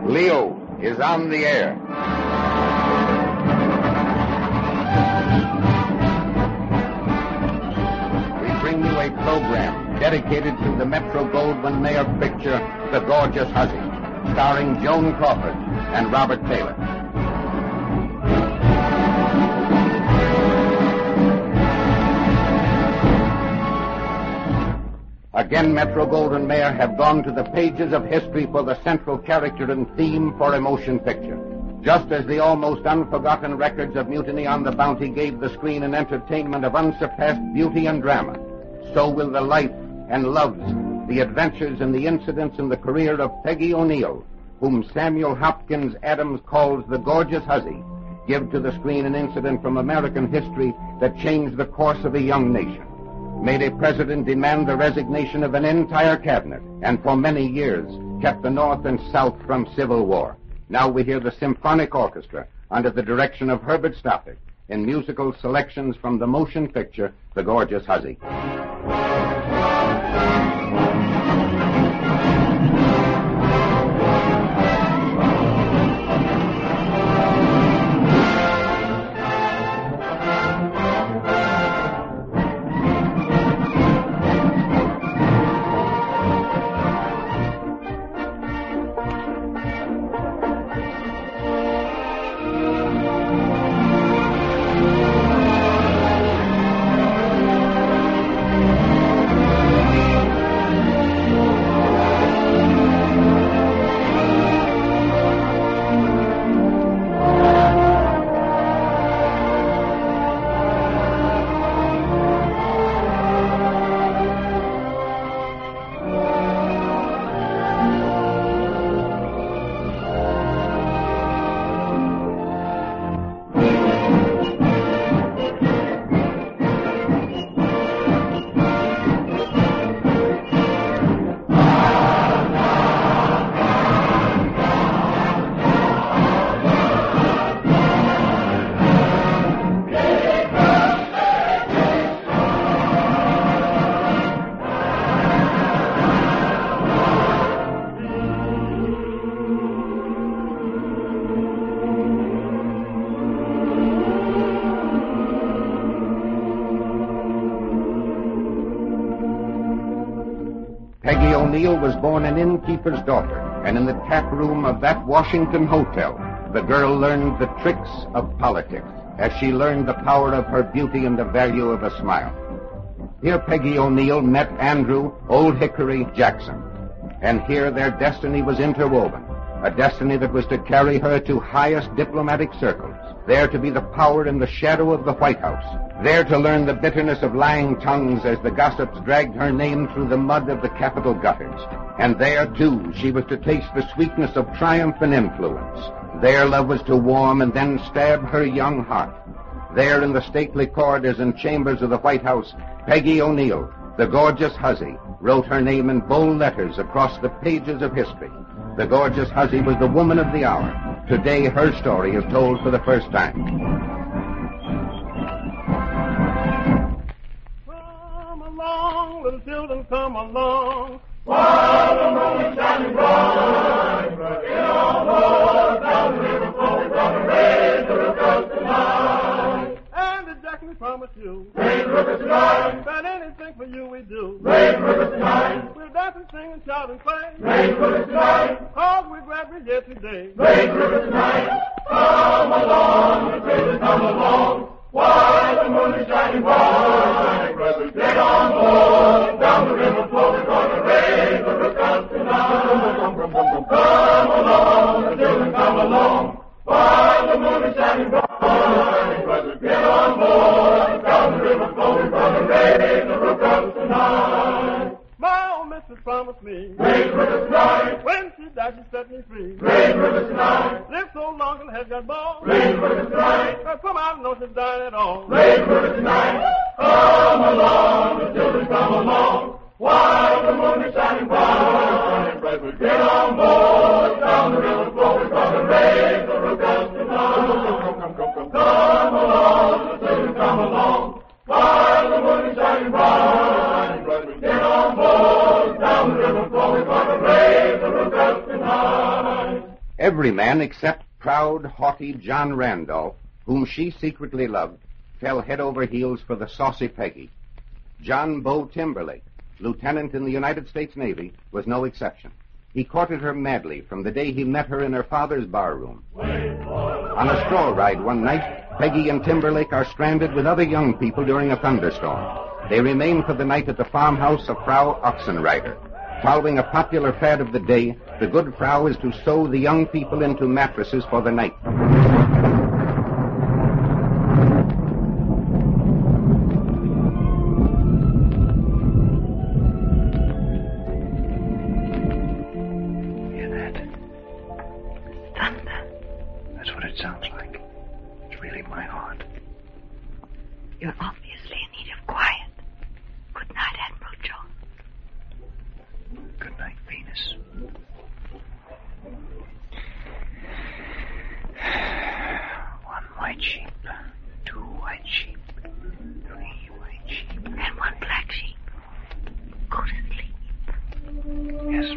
Leo is on the air. We bring you a program dedicated to the Metro-Goldwyn-Mayer picture, The Gorgeous Hussy, starring Joan Crawford and Robert Taylor. Again, Metro-Goldwyn-Mayer have gone to the pages of history for the central character and theme for a motion picture. Just as the almost unforgotten records of Mutiny on the Bounty gave the screen an entertainment of unsurpassed beauty and drama, so will the life and loves, the adventures and the incidents in the career of Peggy O'Neill, whom Samuel Hopkins Adams calls the Gorgeous Hussy, give to the screen an incident from American history that changed the course of a young nation, made a president demand the resignation of an entire cabinet, and for many years kept the North and South from civil war. Now we hear the symphonic orchestra under the direction of Herbert Stoppard in musical selections from the motion picture, The Gorgeous Hussy. Peggy O'Neill was born an innkeeper's daughter, and in the tap room of that Washington hotel, the girl learned the tricks of politics, as she learned the power of her beauty and the value of a smile. Here Peggy O'Neill met Andrew Old Hickory Jackson, and here their destiny was interwoven, a destiny that was to carry her to highest diplomatic circles, there to be the power in the shadow of the White House, there to learn the bitterness of lying tongues as the gossips dragged her name through the mud of the Capitol gutters. And there, too, she was to taste the sweetness of triumph and influence. There love was to warm and then stab her young heart. There in the stately corridors and chambers of the White House, Peggy O'Neill, the Gorgeous Hussy, wrote her name in bold letters across the pages of history. The Gorgeous Hussy was the woman of the hour. Today, her story is told for the first time. Come along, little children, come along. While the moon is shining bright, get on board down the river, for we're gonna raise the roof tonight. And the Jackson promised you, Raise the roof tonight, that anything for you we do. raise the roof tonight, We'll dance and sing and shout and play, raise the roof tonight, cause we're glad we're here today. raise the roof tonight. Come along, the children, come along. While the moon is shining bright, brothers, get on board down the river, for we're gonna raise the roof tonight. Come along, the children, come along. While the moon is shining bright, brothers, get on board down the river, for we're gonna raise the roof tonight. My old mistress promised me, Raise the roof tonight, when she died she set me free. raise the roof tonight, Lived so long and had got bald, raise the roof tonight. come out and know she's dying at all. Raise the roof tonight. Come along, the children, come along. While the moon is shining bright, brothers, get on board down the river, for we're gonna raise the roof tonight. Come along, the children, come along. While the moon is shining bright, brothers, get on board down the river, for we're gonna raise the roof tonight. Every man except proud, haughty John Randolph, whom she secretly loved, fell head over heels for the saucy Peggy. John Bo Timberlake, lieutenant in the United States Navy, was no exception. He courted her madly from the day he met her in her father's barroom. On a straw ride one night, Peggy and Timberlake are stranded with other young people during a thunderstorm. They remain for the night at the farmhouse of Frau Oxenreiter. Following a popular fad of the day, the good Frau is to sew the young people into mattresses for the night. Hear that? Thunder. That's what it sounds like. It's really my heart. You're obviously in need of quiet. Good night, Admiral John. Good night, Venus. One white sheep, two white sheep, three white sheep, And one black sheep. Go to sleep. yes.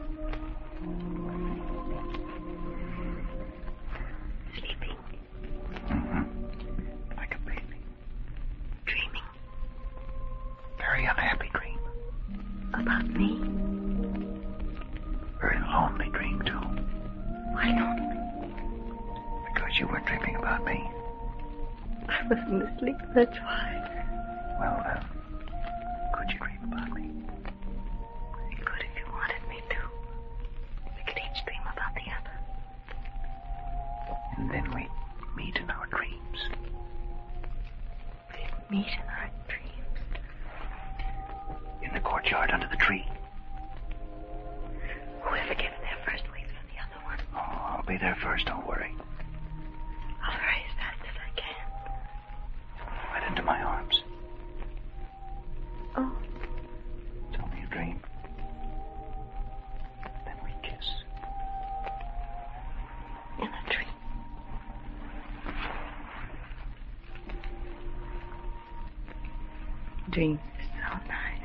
Sleeping. Like a baby. Dreaming. Very unhappy dream. About me. Very lonely dream, too. Why not? Because you were dreaming about me. I wasn't asleep, that's why. Well, could you dream about me? You could if you wanted me to. We could each dream about the other. And then we'd meet in our dreams. We'd meet in our dreams. In the courtyard under the tree. Whoever gets there first waits for the other one. Oh, I'll be there first, don't worry. I'll hurry as fast as I can. Right into my arms. Oh, It's only a dream. Then we kiss. in a dream. Dreams are so nice.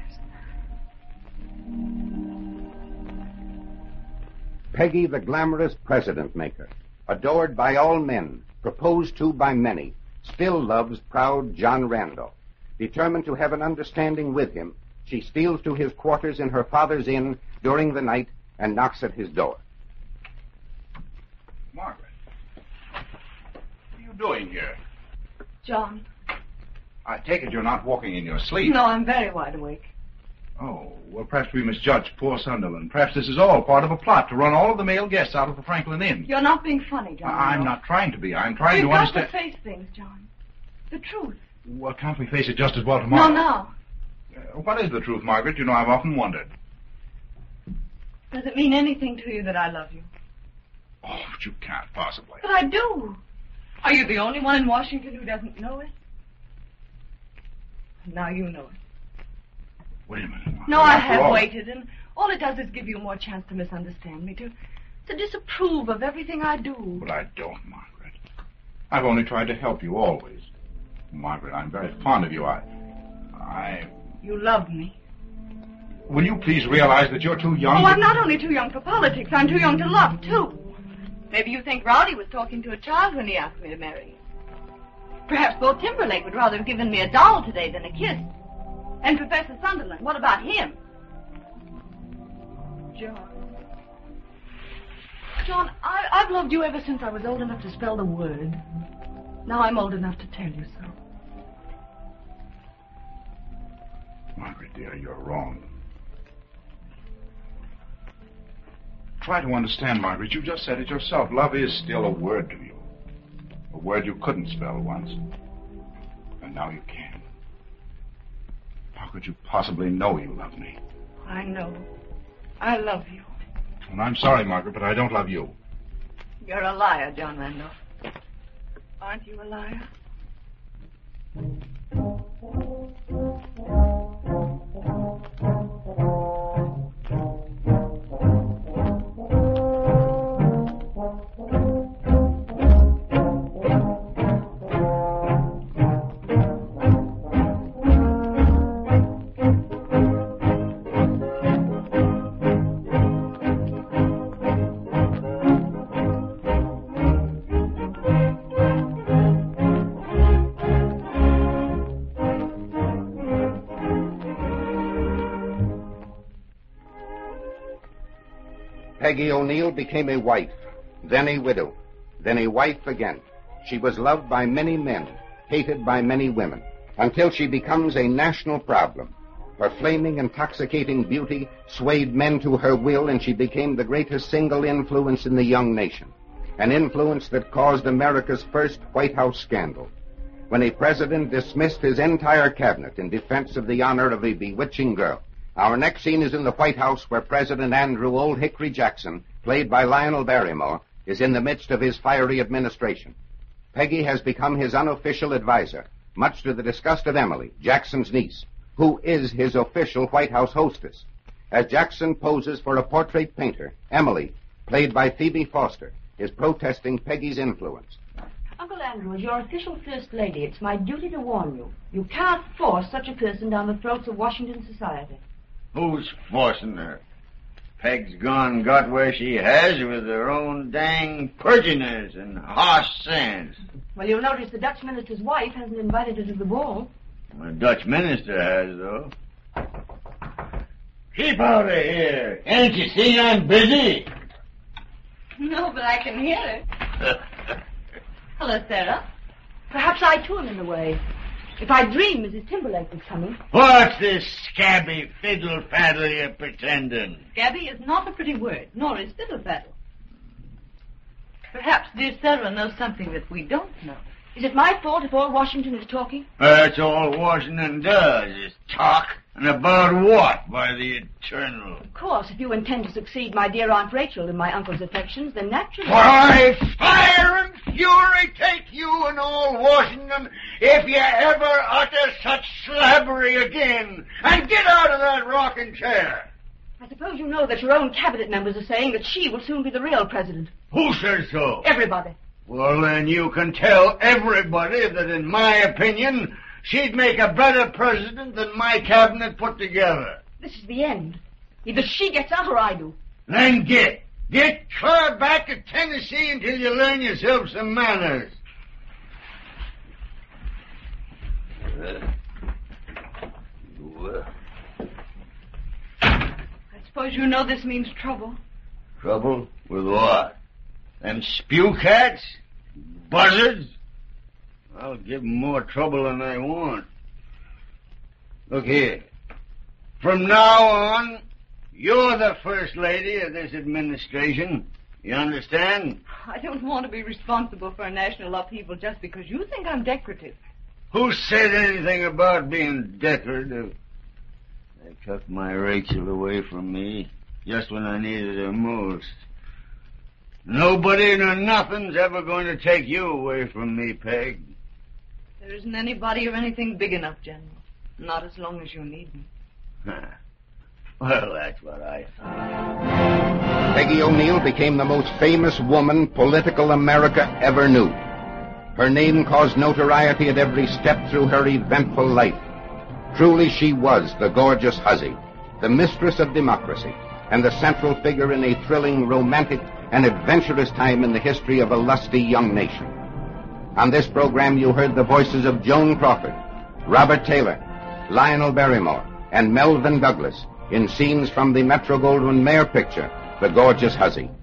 Peggy, the glamorous president maker, adored by all men, proposed to by many, still loves proud John Randolph. Determined to have an understanding with him, she steals to his quarters in her father's inn during the night and knocks at his door. Margaret, what are you doing here? John. I take it you're not walking in your sleep. No, I'm very wide awake. Oh, well, perhaps we misjudged poor Sunderland. Perhaps this is all part of a plot to run all of the male guests out of the Franklin Inn. You're not being funny, John. I'm not trying to be. I'm trying We've to got understand. to face things, John. The truth. Well, can't we face it just as well tomorrow? No, now. What is the truth, Margaret? You know, I've often wondered. Does it mean anything to you that I love you? Oh, but you can't possibly. But I do. Are you the only one in Washington who doesn't know it? Now you know it. Wait a minute, Margaret. No, I After have all- waited, and all it does is give you more chance to misunderstand me, to disapprove of everything I do. But I don't, Margaret. I've only tried to help you always. Margaret, I'm very fond of you. You love me. Will you please realize that you're too young? Oh, I'm not only too young for politics, I'm too young to love, too. Maybe you think Rowdy was talking to a child when he asked me to marry him. Perhaps Bo Timberlake would rather have given me a doll today than a kiss. And Professor Sunderland, what about him? John, I've loved you ever since I was old enough to spell the word. Now I'm old enough to tell you so. Margaret, dear, you're wrong. Try to understand, Margaret. You just said it yourself. Love is still a word to you. A word you couldn't spell once. And now you can. How could you possibly know you love me? I know. I love you. And I'm sorry, Margaret, but I don't love you. You're a liar, John Randolph. Aren't you a liar? Peggy O'Neill became a wife, then a widow, then a wife again. She was loved by many men, hated by many women, until she becomes a national problem. Her flaming, intoxicating beauty swayed men to her will, and she became the greatest single influence in the young nation, an influence that caused America's first White House scandal, when a president dismissed his entire cabinet in defense of the honor of a bewitching girl. Our next scene is in the White House, where President Andrew Old Hickory Jackson, played by Lionel Barrymore, is in the midst of his fiery administration. Peggy has become his unofficial advisor, much to the disgust of Emily, Jackson's niece, who is his official White House hostess. As Jackson poses for a portrait painter, Emily, played by Phoebe Foster, is protesting Peggy's influence. Uncle Andrew, as your official First Lady, it's my duty to warn you. You can't force such a person down the throats of Washington society. Who's forcing her? Peg's gone got where she has with her own dang pertinence and harsh sayings. Well, you'll notice the Dutch minister's wife hasn't invited her to the ball. The Dutch minister has, though. Keep out of here. Can't you see I'm busy? No, but I can hear her. Hello, Sarah. Perhaps I, too, am in the way. If I dreamed Mrs. Timberlake was coming... What's this scabby fiddle-faddle you're pretending? Scabby is not a pretty word, nor is fiddle-faddle. Perhaps dear Sarah knows something that we don't know. Is it my fault if all Washington is talking? That's all Washington does, is talk. And about what, by the eternal? Of course, if you intend to succeed my dear Aunt Rachel in my uncle's affections, then naturally... Why, fire and fury take you and all Washington if you ever utter such slabbery again. And get out of that rocking chair. I suppose you know that your own cabinet members are saying that she will soon be the real president. Who says so? Everybody. Well, then you can tell everybody that, in my opinion, she'd make a better president than my cabinet put together. This is the end. Either she gets out or I do. Then get clear back to Tennessee until you learn yourself some manners. I suppose you know this means trouble. Trouble? With what? Them spew cats? Buzzards? I'll give them more trouble than they want. Look here. From now on, you're the First Lady of this administration. You understand? I don't want to be responsible for a national upheaval just because you think I'm decorative. Who said anything about being decorative? They took my Rachel away from me just when I needed her most. Nobody nor nothing's ever going to take you away from me, Peg. There isn't anybody or anything big enough, General. Not as long as you need me. Well, that's what I thought. Peggy O'Neill became the most famous woman political America ever knew. Her name caused notoriety at every step through her eventful life. Truly she was the gorgeous hussy, the mistress of democracy, and the central figure in a thrilling, romantic, and adventurous time in the history of a lusty young nation. On this program you heard the voices of Joan Crawford, Robert Taylor, Lionel Barrymore, and Melvyn Douglas in scenes from the Metro-Goldwyn-Mayer picture, The Gorgeous Hussy.